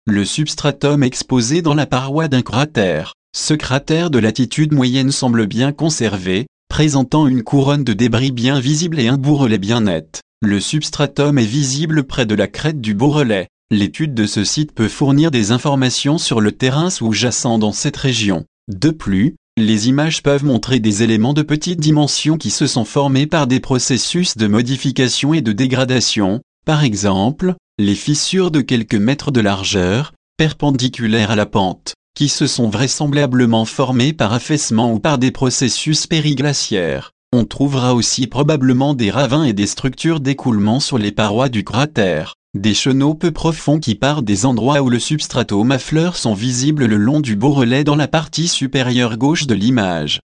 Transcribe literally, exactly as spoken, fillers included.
le substratum exposé dans la paroi d'un cratère. Ce cratère de latitude moyenne semble bien conservé, présentant une couronne de débris bien visible et un bourrelet bien net. Le substratum est visible près de la crête du bourrelet. L'étude de ce site peut fournir des informations sur le terrain sous-jacent dans cette région. De plus, les images peuvent montrer des éléments de petite dimension qui se sont formés par des processus de modification et de dégradation, par exemple, les fissures de quelques mètres de largeur, perpendiculaires à la pente, qui se sont vraisemblablement formées par affaissement ou par des processus périglaciaires. On trouvera aussi probablement des ravins et des structures d'écoulement sur les parois du cratère. Des chenaux peu profonds qui partent des endroits où le substratum à fleurs sont visibles le long du bourrelet dans la partie supérieure gauche de l'image.